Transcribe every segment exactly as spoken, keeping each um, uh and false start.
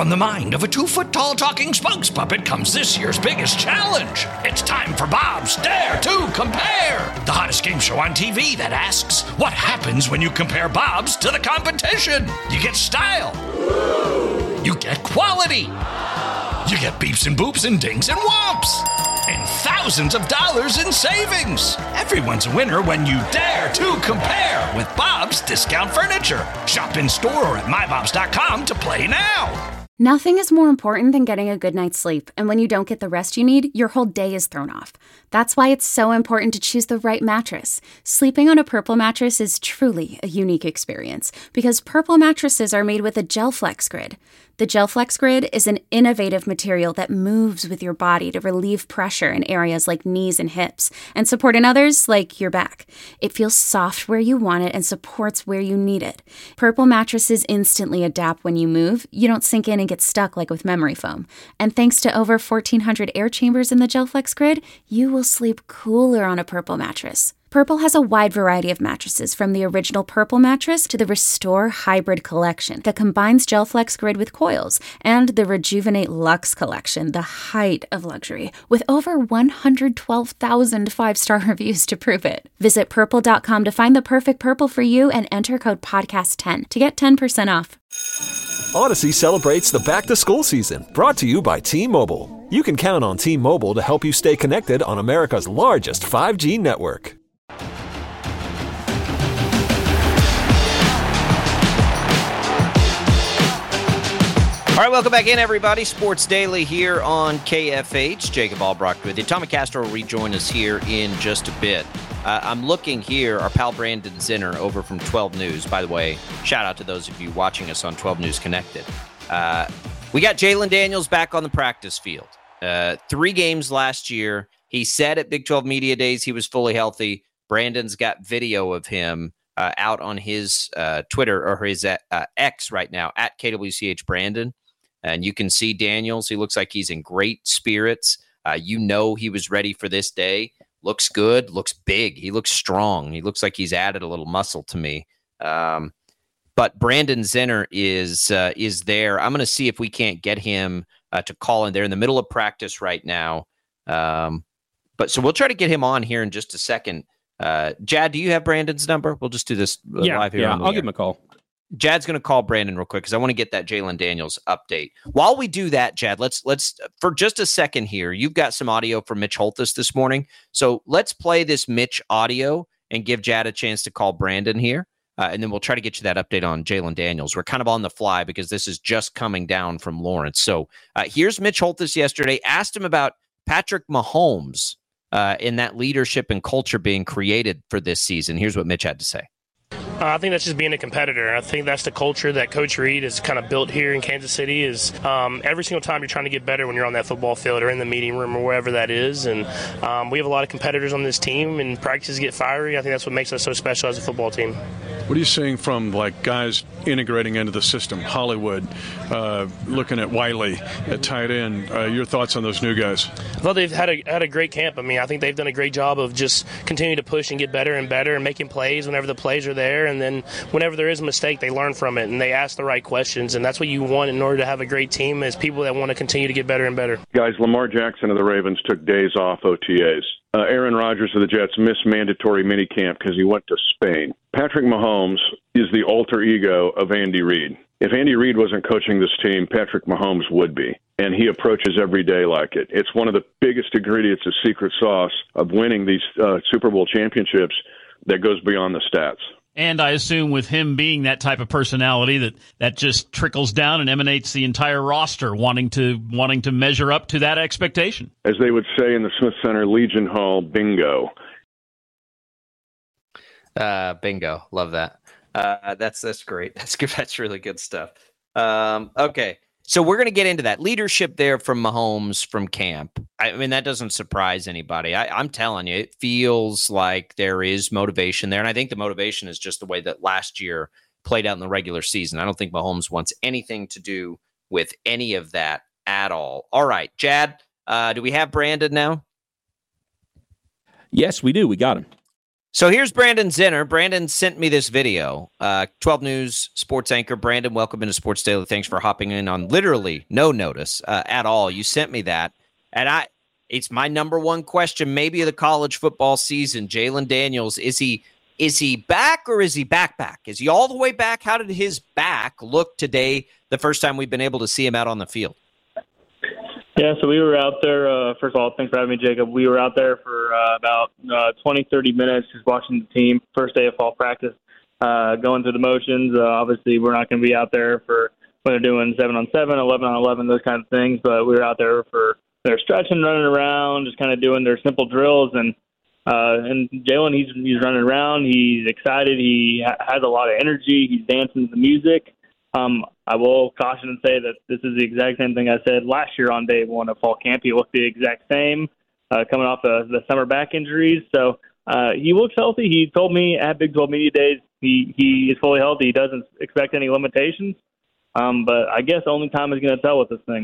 From the mind of a two-foot-tall talking spokes puppet comes this year's biggest challenge. It's time for Bob's Dare to Compare, the hottest game show on T V that asks, what happens when you compare Bobs to the competition? You get style. You get quality. You get beeps and boops and dings and whomps. And thousands of dollars in savings. Everyone's a winner when you dare to compare with Bob's Discount Furniture. Shop in store or at my bobs dot com to play now. Nothing is more important than getting a good night's sleep, and when you don't get the rest you need, your whole day is thrown off. That's why it's so important to choose the right mattress. Sleeping on a Purple mattress is truly a unique experience, because Purple mattresses are made with a GelFlex Grid. The GelFlex Grid is an innovative material that moves with your body to relieve pressure in areas like knees and hips, and support in others like your back. It feels soft where you want it and supports where you need it. Purple mattresses instantly adapt when you move. You don't sink in and get stuck like with memory foam. And thanks to over fourteen hundred air chambers in the GelFlex Grid, you will sleep cooler on a Purple mattress. Purple has a wide variety of mattresses, from the original Purple mattress to the Restore Hybrid collection that combines GelFlex Grid with coils, and the Rejuvenate Luxe collection, the height of luxury, with over one hundred twelve thousand five-star reviews to prove it. Visit purple dot com to find the perfect Purple for you and enter code podcast ten to get ten percent off. Odyssey celebrates the back-to-school season, brought to you by T-Mobile. You can count on T-Mobile to help you stay connected on America's largest five G network. All right, welcome back in, everybody. Sports Daily here on K F H. Jacob Albrecht with you. Tommy Castro will rejoin us here in just a bit. Uh, I'm looking here, our pal Brandon Zinner over from twelve News. By the way, shout out to those of you watching us on twelve News Connected. Uh, we got Jalen Daniels back on the practice field. Uh, three games last year. He said at Big twelve Media Days he was fully healthy. Brandon's got video of him uh, out on his uh, Twitter or his uh, X right now, at K W C H Brandon. And you can see Daniels. He looks like he's in great spirits. Uh, you know he was ready for this day. Looks good. Looks big. He looks strong. He looks like he's added a little muscle to me. Um, but Brandon Zinner is uh, is there. I'm going to see if we can't get him uh, to call in. They're in the middle of practice right now. Um, but so we'll try to get him on here in just a second. Uh, Jad, do you have Brandon's number? We'll just do this uh, yeah, live here. Yeah, on the I'll air. give him a call. Jad's going to call Brandon real quick because I want to get that Jalen Daniels update. While we do that, Jad, let's let's for just a second here. You've got some audio from Mitch Holthus this morning, so let's play this Mitch audio and give Jad a chance to call Brandon here, uh, and then we'll try to get you that update on Jalen Daniels. We're kind of on the fly because this is just coming down from Lawrence. So uh, here's Mitch Holthus yesterday. Asked him about Patrick Mahomes uh, in that leadership and culture being created for this season. Here's what Mitch had to say. Uh, I think that's just being a competitor. I think that's the culture that Coach Reed has kind of built here in Kansas City is um, every single time you're trying to get better when you're on that football field or in the meeting room or wherever that is. And um, we have a lot of competitors on this team, and practices get fiery. I think that's what makes us so special as a football team. What are you seeing from like guys integrating into the system? Hollywood, uh, looking at Wiley at tight end. Uh, your thoughts on those new guys? I thought they've had a had a great camp. I mean, I think they've done a great job of just continuing to push and get better and better and making plays whenever the plays are there. And then whenever there is a mistake, they learn from it and they ask the right questions. And that's what you want in order to have a great team, is people that want to continue to get better and better. Guys, Lamar Jackson of the Ravens took days off O T As. Uh, Aaron Rodgers of the Jets missed mandatory minicamp because he went to Spain. Patrick Mahomes is the alter ego of Andy Reid. If Andy Reid wasn't coaching this team, Patrick Mahomes would be. And he approaches every day like it. It's one of the biggest ingredients, the secret sauce of winning these uh, Super Bowl championships that goes beyond the stats. And I assume with him being that type of personality, that that just trickles down and emanates the entire roster wanting to wanting to measure up to that expectation. As they would say in the Smith Center Legion Hall, bingo. Uh, bingo. Love that. Uh, that's that's great. That's good. That's really good stuff. Um, okay. So we're going to get into that leadership there from Mahomes from camp. I mean, that doesn't surprise anybody. I, I'm telling you, it feels like there is motivation there. And I think the motivation is just the way that last year played out in the regular season. I don't think Mahomes wants anything to do with any of that at all. All right, Jad, uh, do we have Brandon now? Yes, we do. We got him. So here's Brandon Zinner. Brandon sent me this video. Uh, twelve News sports anchor. Brandon, welcome into Sports Daily. Thanks for hopping in on literally no notice uh, at all. You sent me that. And I, it's my number one question, maybe of the college football season. Jalon Daniels, is he is he back or is he back back? Is he all the way back? How did his back look today, the first time we've been able to see him out on the field? Yeah, so we were out there, uh, first of all, thanks for having me, Jacob. We were out there for uh, about uh, twenty, thirty minutes just watching the team, first day of fall practice, uh, going through the motions. Uh, obviously, we're not going to be out there for when they're doing seven on seven, eleven on eleven, those kind of things, but we were out there for their stretching, running around, just kind of doing their simple drills. And uh, and Jalon, he's, he's running around. He's excited. He ha- has a lot of energy. He's dancing to the music. Um, I will caution and say that this is the exact same thing I said last year on day one of fall camp. He looked the exact same, uh, coming off the, the summer back injuries. So uh, he looks healthy. He told me at Big twelve Media Days he, he is fully healthy. He doesn't expect any limitations. Um, but I guess only time is going to tell with this thing.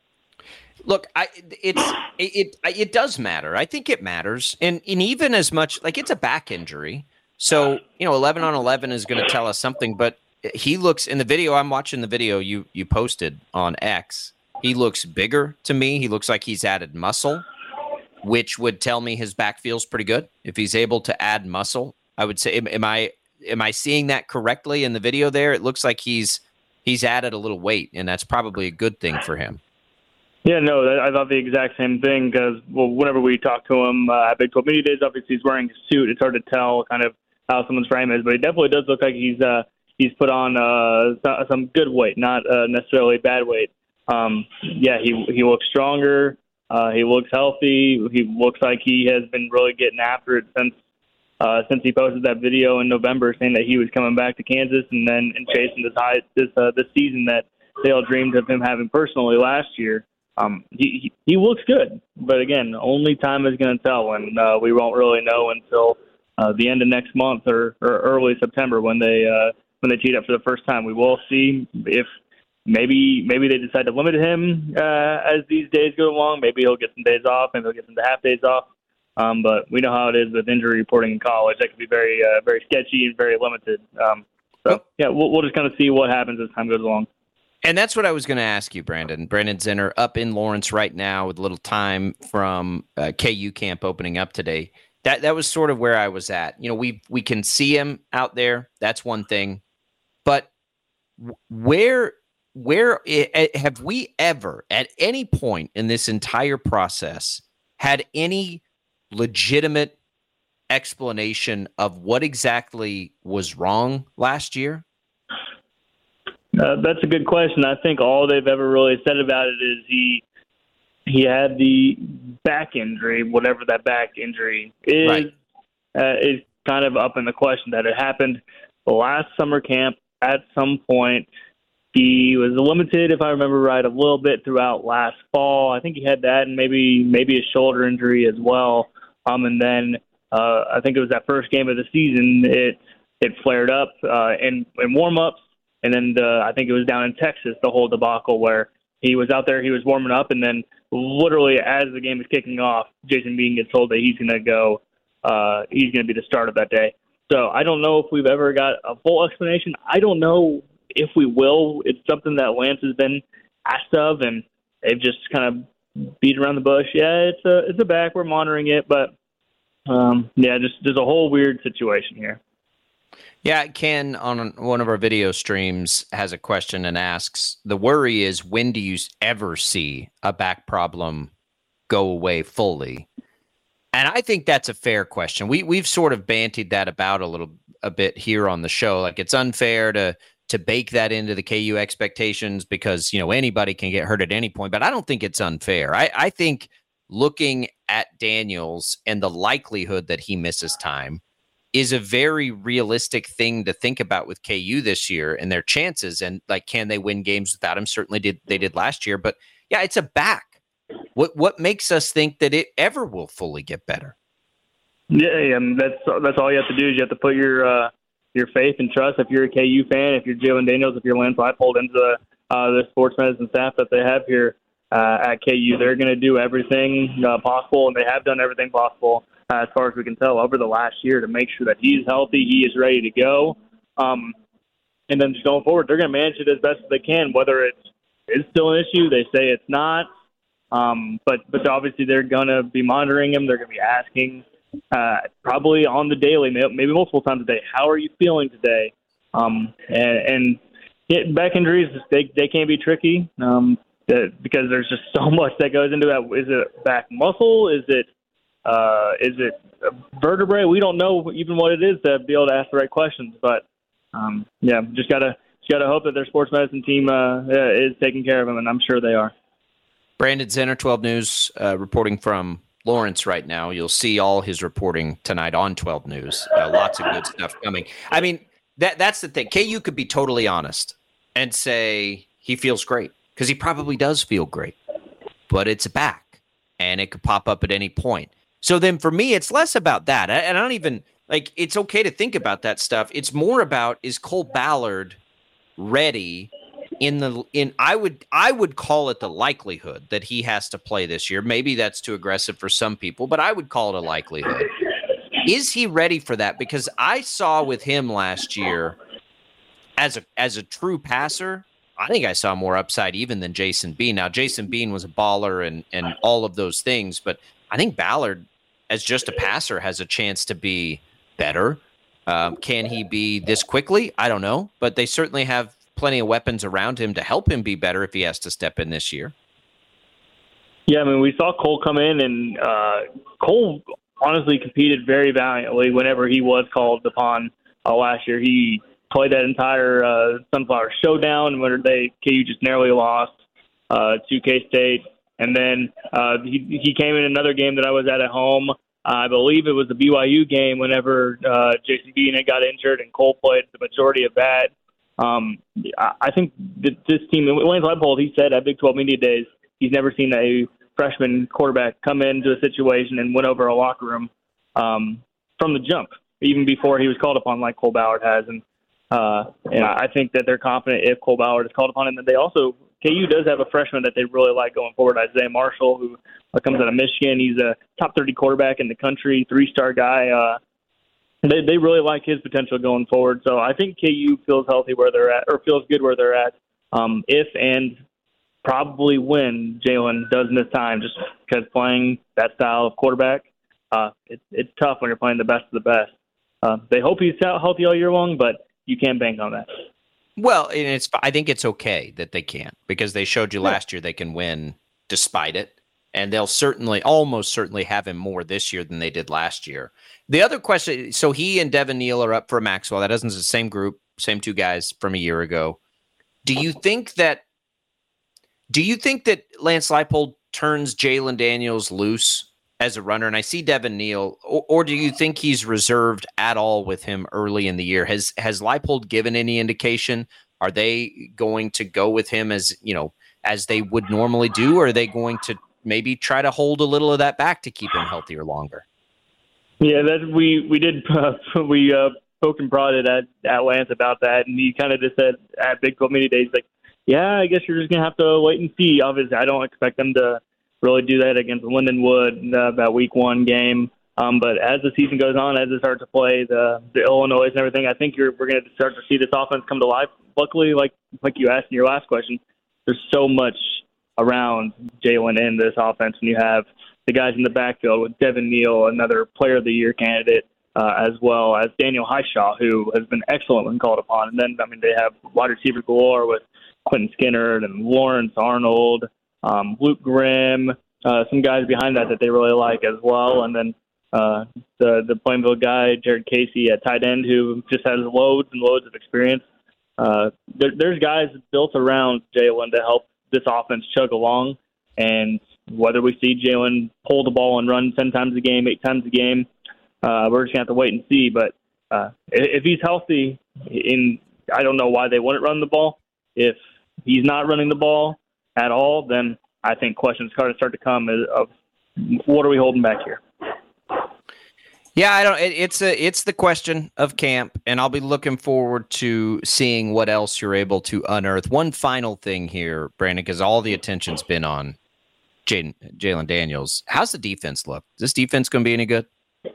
Look, I, it's it, it it does matter. I think it matters, and and even as much like it's a back injury, so you know eleven on eleven is going to tell us something. But he looks in the video. I'm watching the video you you posted on X. He looks bigger to me. He looks like he's added muscle, which would tell me his back feels pretty good. If he's able to add muscle, I would say, am, am I am I seeing that correctly in the video? There, it looks like he's he's added a little weight, and that's probably a good thing for him. Yeah, no, I thought the exact same thing because, well, whenever we talk to him uh, at Big twelve Media Days, obviously he's wearing a suit. It's hard to tell kind of how someone's frame is, but he definitely does look like he's uh, he's put on uh, some good weight, not uh, necessarily bad weight. Um, yeah, he he looks stronger. Uh, he looks healthy. He looks like he has been really getting after it since uh, since he posted that video in November saying that he was coming back to Kansas and then and chasing this high this uh, this season that they all dreamed of him having personally last year. Um, he, he he looks good, but again, only time is going to tell, and uh, we won't really know until uh, the end of next month or, or early September when they uh, when they cheat up for the first time. We will see if maybe maybe they decide to limit him uh, as these days go along. Maybe he'll get some days off, maybe he'll get some half days off. Um, but we know how it is with injury reporting in college; that can be very uh, very sketchy and very limited. Um, so yeah, we'll, we'll just kind of see what happens as time goes along. And that's what I was going to ask you, Brandon. Brandon Zinner up in Lawrence right now with a little time from uh, K U camp opening up today. That that was sort of where I was at. You know, we we can see him out there. That's one thing. But where where have we ever at any point in this entire process had any legitimate explanation of what exactly was wrong last year? Uh, that's a good question. I think all they've ever really said about it is he he had the back injury, whatever that back injury is, right. uh, is kind of up in the question that it happened last summer camp. At some point, he was limited, if I remember right, a little bit throughout last fall. I think he had that and maybe maybe a shoulder injury as well. Um, and then uh, I think it was that first game of the season, it it flared up uh, in, in warm-ups. And then the, I think it was down in Texas, the whole debacle where he was out there, he was warming up, and then literally as the game is kicking off, Jason Bean gets told that he's going to go, uh, he's going to be the starter that day. So I don't know if we've ever got a full explanation. I don't know if we will. It's something that Lance has been asked of, and they've just kind of beat around the bush. Yeah, it's a it's a back. We're monitoring it, but um, yeah, just there's a whole weird situation here. Yeah, Ken on one of our video streams has a question and asks, the worry is, when do you ever see a back problem go away fully? And I think that's a fair question. We, we've sort of bantied that about a little a bit here on the show. Like, it's unfair to to bake that into the K U expectations because, you know, anybody can get hurt at any point. But I don't think it's unfair. I, I think looking at Daniels and the likelihood that he misses time is a very realistic thing to think about with K U this year and their chances. And like, can they win games without him? Certainly did. They did last year, but yeah, it's a back. What, what makes us think that it ever will fully get better? Yeah. And that's, that's all you have to do is you have to put your, uh, your faith and trust. If you're a K U fan, if you're Jalon Daniels, if you're Lance Leipold into the, uh, the sports medicine staff that they have here uh, at K U, they're going to do everything uh, possible. And they have done everything possible uh, as far as we can tell, over the last year to make sure that he's healthy, he is ready to go. Um, and then just going forward, they're going to manage it as best as they can, whether it's, it's still an issue. They say it's not. Um, but, but obviously they're going to be monitoring him. They're going to be asking uh, probably on the daily, maybe multiple times a day, how are you feeling today? Um, and, and it, back injuries, they, they can be tricky um, that, because there's just so much that goes into that. Is it back muscle? Is it uh, is it a vertebrae? We don't know even what it is to be able to ask the right questions. But, um, yeah, just got to just gotta hope that their sports medicine team uh, is taking care of him, and I'm sure they are. Brandon Zenner, twelve News, uh, reporting from Lawrence right now. You'll see all his reporting tonight on twelve News. Uh, lots of good stuff coming. I mean, that that's the thing. K U could be totally honest and say he feels great, because he probably does feel great, but it's back, and it could pop up at any point. So then for me, it's less about that. And I don't even, like, it's okay to think about that stuff. It's more about, is Cole Ballard ready in the, in, I would, I would call it the likelihood that he has to play this year. Maybe that's too aggressive for some people, but I would call it a likelihood. Is he ready for that? Because I saw with him last year as a, as a true passer, I think I saw more upside even than Jason Bean. Now, Jason Bean was a baller and, and all of those things, but I think Ballard, as just a passer, has a chance to be better. Um, can he be this quickly? I don't know, but they certainly have plenty of weapons around him to help him be better if he has to step in this year. Yeah, I mean, we saw Cole come in, and uh, Cole honestly competed very valiantly whenever he was called upon uh, last year. He played that entire uh, Sunflower Showdown where they K U just narrowly lost uh, to K-State. And then uh, he, he came in another game that I was at at home. Uh, I believe it was the B Y U game whenever uh, J C Bean got injured and Cole played the majority of that. Um, I think that this team, Lance Leipold, he said at Big twelve Media Days, he's never seen a freshman quarterback come into a situation and win over a locker room um, from the jump, even before he was called upon like Cole Ballard has. And, uh, and I think that they're confident if Cole Ballard is called upon. And then they also, K U does have a freshman that they really like going forward, Isaiah Marshall, who comes out of Michigan. He's a top thirty quarterback in the country, three-star guy. Uh, they they really like his potential going forward. So I think K U feels healthy where they're at, or feels good where they're at. Um, if and probably when Jalen does miss time, just because playing that style of quarterback, uh, it's it's tough when you're playing the best of the best. Uh, they hope he's healthy all year long, but you can't bank on that. Well, and it's I think it's okay that they can't, because they showed you last year they can win despite it, and they'll certainly, almost certainly, have him more this year than they did last year. The other question, so he and Devin Neal are up for Maxwell. That isn't the same group, same two guys from a year ago. Do you think that? Do you think that Lance Leipold turns Jalen Daniels loose as a runner? And I see Devin Neal, or, or do you think he's reserved at all with him early in the year? Has has Leipold given any indication? Are they going to go with him as, you know, as they would normally do, or are they going to maybe try to hold a little of that back to keep him healthier longer? Yeah, that we we did uh, we uh, poked and prodded at, at Lance about that, and he kind of just said at Big twelve Media Days, like, yeah, I guess you're just gonna have to wait and see. Obviously, I don't expect them to really do that against Lindenwood, uh, that week one game. Um, but as the season goes on, as they start to play the, the Illinois and everything, I think you're, we're going to start to see this offense come to life. Luckily, like like you asked in your last question, there's so much around Jalen in this offense, and you have the guys in the backfield with Devin Neal, another Player of the Year candidate, uh, as well as Daniel Highshaw, who has been excellent when called upon. And then, I mean, they have wide receiver galore with Quentin Skinner and Lawrence Arnold, um, Luke Grimm, uh, some guys behind that that they really like as well. And then uh, the the Plainville guy, Jared Casey at tight end, who just has loads and loads of experience. Uh, there, there's guys built around Jalen to help this offense chug along. And whether we see Jalen pull the ball and run ten times a game, eight times a game, uh, we're just going to have to wait and see. But uh, if he's healthy, in I don't know why they wouldn't run the ball. If he's not running the ball at all, then I think questions start to come of what are we holding back here? Yeah, I don't. It, it's a it's the question of camp, and I'll be looking forward to seeing what else you're able to unearth. One final thing here, Brandon, because all the attention's been on Jalen Daniels. How's the defense look? Is this defense going to be any good?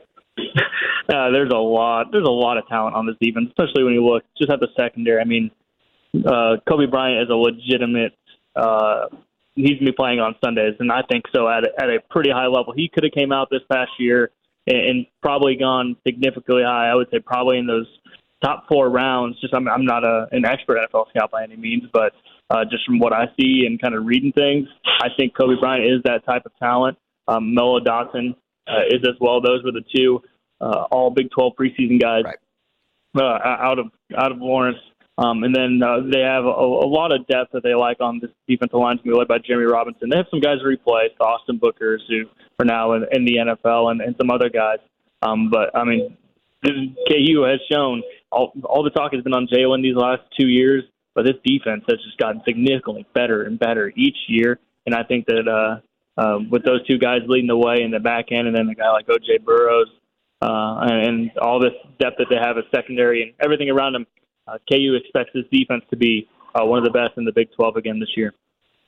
Uh, there's a lot. There's a lot of talent on this defense, especially when you look just at the secondary. I mean, uh, Kobe Bryant is a legitimate. Uh, he's going to be playing on Sundays, and I think so at a, at a pretty high level. He could have came out this past year and, and probably gone significantly high. I would say probably in those top four rounds. Just I'm, I'm not a, an expert N F L scout by any means, but uh, just from what I see and kind of reading things, I think Kobe Bryant is that type of talent. Um, Noah Dotson uh, is as well. Those were the two. Uh, all Big twelve preseason guys right. uh, out of out of Lawrence, um, and then uh, they have a, a lot of depth that they like on this defensive line. To be led by Jimmy Robinson. They have some guys replay, the Austin Bookers, who are now in, in the N F L, and, and some other guys. Um, but I mean, K U has shown all, all the talk has been on Jalen these last two years, but this defense has just gotten significantly better and better each year. And I think that uh, uh, with those two guys leading the way in the back end, and then a guy like O J Burrows. Uh, and all this depth that they have as secondary and everything around them, uh, K U expects this defense to be uh, one of the best in the Big twelve again this year.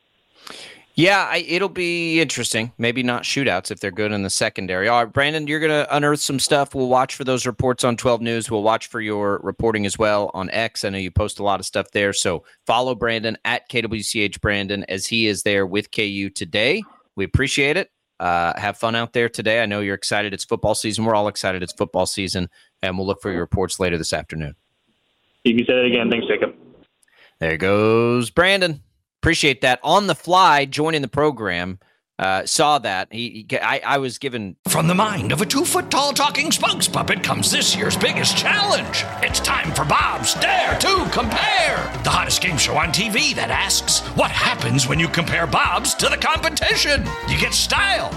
Yeah, I, it'll be interesting. Maybe not shootouts if they're good in the secondary. All right, Brandon, you're going to unearth some stuff. We'll watch for those reports on twelve News. We'll watch for your reporting as well on X. I know you post a lot of stuff there. So follow Brandon at K W C H Brandon as he is there with K U today. We appreciate it. Uh, have fun out there today. I know you're excited. It's football season. We're all excited. It's football season, and we'll look for your reports later this afternoon. You can say that again. Thanks, Jacob. There goes Brandon. Appreciate that. On the fly, joining the program. Uh, saw that. He, he I, I was given... From the mind of a two-foot-tall talking spokes puppet comes this year's biggest challenge. It's time for Bob's Dare to Compare, the hottest game show on T V that asks, what happens when you compare Bob's to the competition? You get style.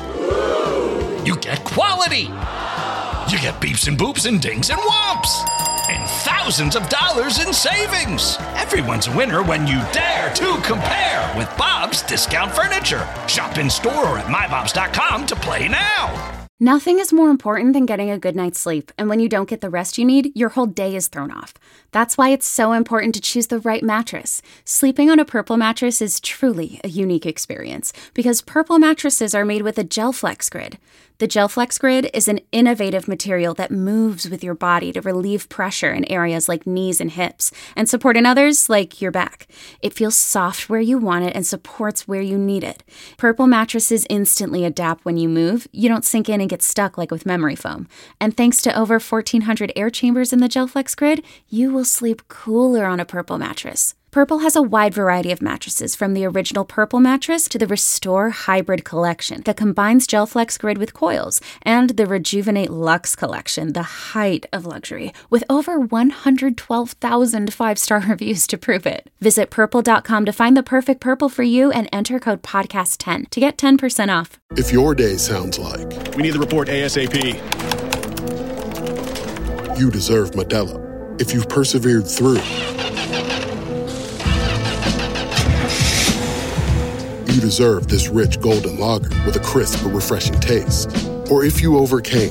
You get quality. You get beeps and boops and dings and whomps. And thousands of dollars in savings. Everyone's a winner when you dare to compare with Bob's Discount Furniture. Shop in store or at my bobs dot com to play now. Nothing is more important than getting a good night's sleep, and when you don't get the rest you need, your whole day is thrown off. That's why it's so important to choose the right mattress. Sleeping on a Purple mattress is truly a unique experience, because Purple mattresses are made with a GelFlex Grid. The GelFlex Grid is an innovative material that moves with your body to relieve pressure in areas like knees and hips, and support in others like your back. It feels soft where you want it and supports where you need it. Purple mattresses instantly adapt when you move. You don't sink in and get stuck like with memory foam. And thanks to over fourteen hundred air chambers in the GelFlex Grid, you will sleep cooler on a Purple mattress. Purple has a wide variety of mattresses, from the original Purple mattress to the Restore Hybrid collection that combines GelFlex Grid with coils, and the Rejuvenate Luxe collection, the height of luxury, with over one hundred twelve thousand five-star reviews to prove it. Visit purple dot com to find the perfect Purple for you and enter code podcast ten to get ten percent off. If your day sounds like, we need the report ASAP, you deserve Modelo. If you've persevered through, you deserve this rich golden lager with a crisp but refreshing taste. Or if you overcame.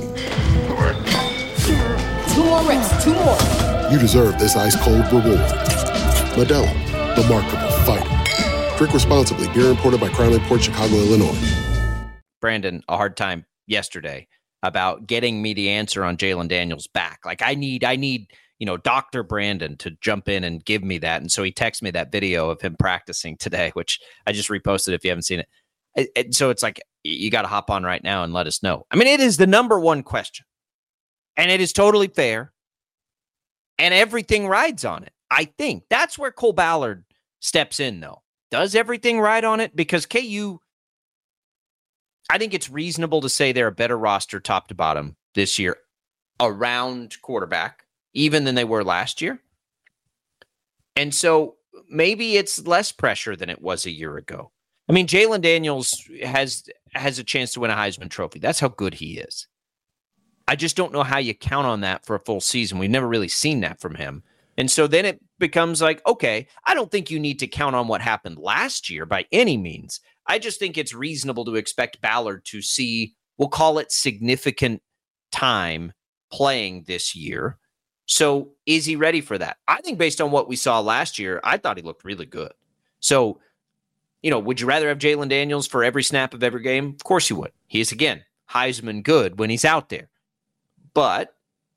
Two more reps, two more. You deserve this ice-cold reward. Modelo, the Markable Fighter. Drink responsibly. Beer imported by Crown Imports, Chicago, Illinois. Brandon, a hard time yesterday about getting me the answer on Jalen Daniels back. Like, I need, I need... you know, Doctor Brandon to jump in and give me that. And so he texted me that video of him practicing today, which I just reposted if you haven't seen it. it, it so it's like, you got to hop on right now and let us know. I mean, it is the number one question, and it is totally fair, and everything rides on it. I think that's where Cole Ballard steps in, though. Does everything ride on it? Because K U, I think it's reasonable to say they're a better roster top to bottom this year around quarterback, even than they were last year. And so maybe it's less pressure than it was a year ago. I mean, Jalen Daniels has has a chance to win a Heisman Trophy. That's how good he is. I just don't know how you count on that for a full season. We've never really seen that from him. And so then it becomes like, okay, I don't think you need to count on what happened last year by any means. I just think it's reasonable to expect Ballard to see, we'll call it significant time playing this year. So is he ready for that? I think based on what we saw last year, I thought he looked really good. So, you know, would you rather have Jalen Daniels for every snap of every game? Of course you would. He is, again, Heisman good when he's out there. But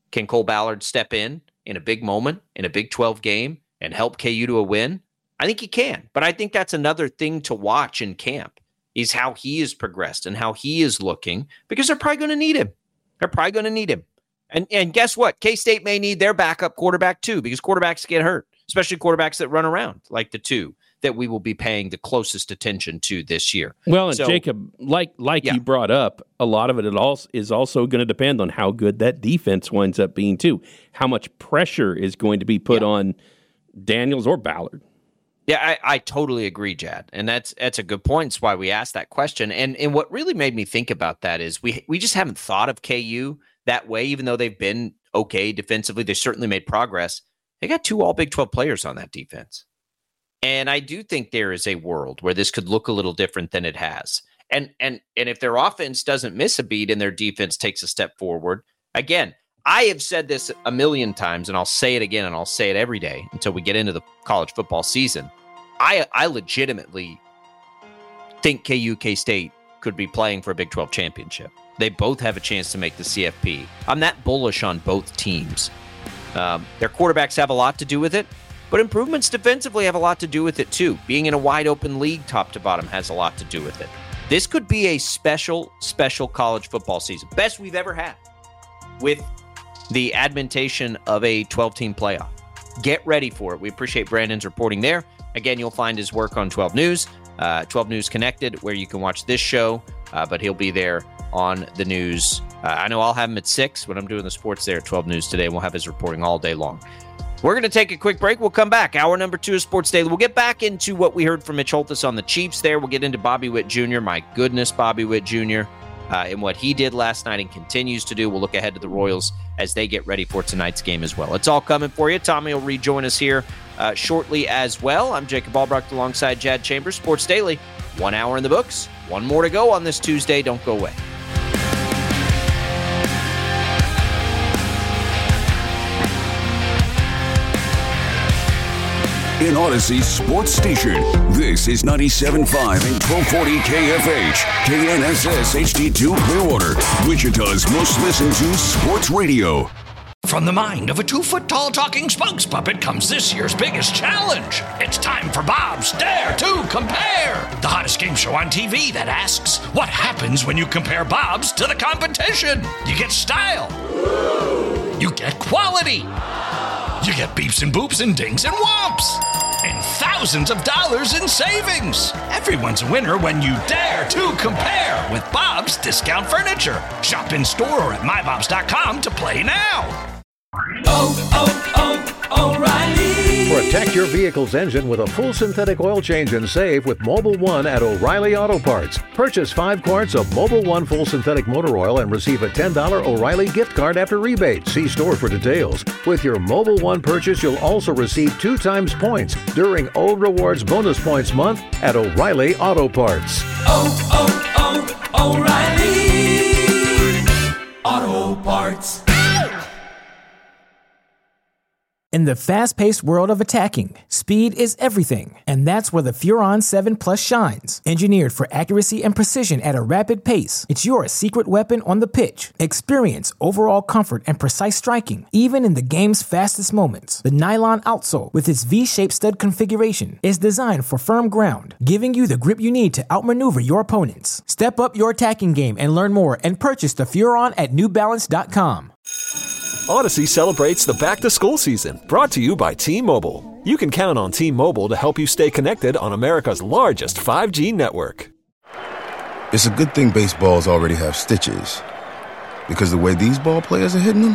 Can Cole Ballard step in in a big moment, in a Big twelve game, and help K U to a win? I think he can, but I think that's another thing to watch in camp, is how he has progressed and how he is looking, because they're probably going to need him. They're probably going to need him. And and guess what? K-State may need their backup quarterback too, because quarterbacks get hurt, especially quarterbacks that run around, like the two that we will be paying the closest attention to this year. Well, and so, Jacob, like like yeah. you brought up, a lot of it is also going to depend on how good that defense winds up being too. How much pressure is going to be put yeah. on Daniels or Ballard? Yeah, I, I totally agree, Jad. And that's that's a good point. It's why we asked that question. And and what really made me think about that is we we just haven't thought of K U that way, even though they've been okay defensively. They certainly made progress. They got two all Big twelve players on that defense. And I do think there is a world where this could look a little different than it has. And and and if their offense doesn't miss a beat and their defense takes a step forward, again, I have said this a million times, and I'll say it again, and I'll say it every day until we get into the college football season. I I legitimately think K U, K-State could be playing for a Big twelve championship. They both have a chance to make the C F P. I'm that bullish on both teams. Um, their quarterbacks have a lot to do with it, but improvements defensively have a lot to do with it too. Being in a wide open league top to bottom has a lot to do with it. This could be a special, special college football season. Best we've ever had, with the admontation of a twelve-team playoff. Get ready for it. We appreciate Brandon's reporting there. Again, you'll find his work on twelve News, uh, twelve News Connected, where you can watch this show, uh, but he'll be there on the news. Uh, I know I'll have him at six when I'm doing the sports there at twelve News today, and we'll have his reporting all day long. We're going to take a quick break. We'll come back. Hour number two of Sports Daily. We'll get back into what we heard from Mitch Holthus on the Chiefs there. We'll get into Bobby Witt Junior My goodness, Bobby Witt Junior, uh, and what he did last night and continues to do. We'll look ahead to the Royals as they get ready for tonight's game as well. It's all coming for you. Tommy will rejoin us here uh, shortly as well. I'm Jacob Albrecht alongside Jad Chambers. Sports Daily, one hour in the books. One more to go on this Tuesday. Don't go away. In Odyssey's sports station, this is ninety-seven point five and twelve forty K F H, K N S S H D two Clearwater, Wichita's most listened to sports radio. From the mind of a two-foot-tall talking spokes puppet comes this year's biggest challenge. It's time for Bob's Dare to Compare, the hottest game show on T V that asks, what happens when you compare Bob's to the competition? You get style. You get quality. You get beeps and boops and dings and whomps. And thousands of dollars in savings. Everyone's a winner when you dare to compare with Bob's Discount Furniture. Shop in store or at my bobs dot com to play now. Oh, oh, oh, O'Reilly. Protect your vehicle's engine with a full synthetic oil change and save with Mobil one at O'Reilly Auto Parts. Purchase five quarts of Mobil one full synthetic motor oil and receive a ten dollars O'Reilly gift card after rebate. See store for details. With your Mobil one purchase, you'll also receive two times points during O Rewards Bonus Points Month at O'Reilly Auto Parts. Oh, oh, oh, O'Reilly Auto Parts. In the fast-paced world of attacking, speed is everything, and that's where the Furon seven Plus shines. Engineered for accuracy and precision at a rapid pace, it's your secret weapon on the pitch. Experience overall comfort and precise striking, even in the game's fastest moments. The nylon outsole, with its V-shaped stud configuration, is designed for firm ground, giving you the grip you need to outmaneuver your opponents. Step up your attacking game and learn more and purchase the Furon at new balance dot com. Odyssey celebrates the back-to-school season, brought to you by T-Mobile. You can count on T-Mobile to help you stay connected on America's largest five G network. It's a good thing baseballs already have stitches, because the way these ball players are hitting them,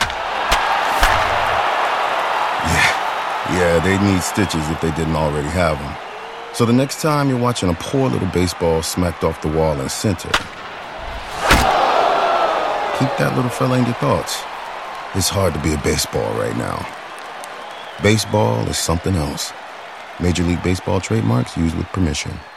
yeah, yeah, they need stitches if they didn't already have them. So the next time you're watching a poor little baseball smacked off the wall in center, keep that little fella in your thoughts. It's hard to be a baseball right now. Baseball is something else. Major League Baseball trademarks used with permission.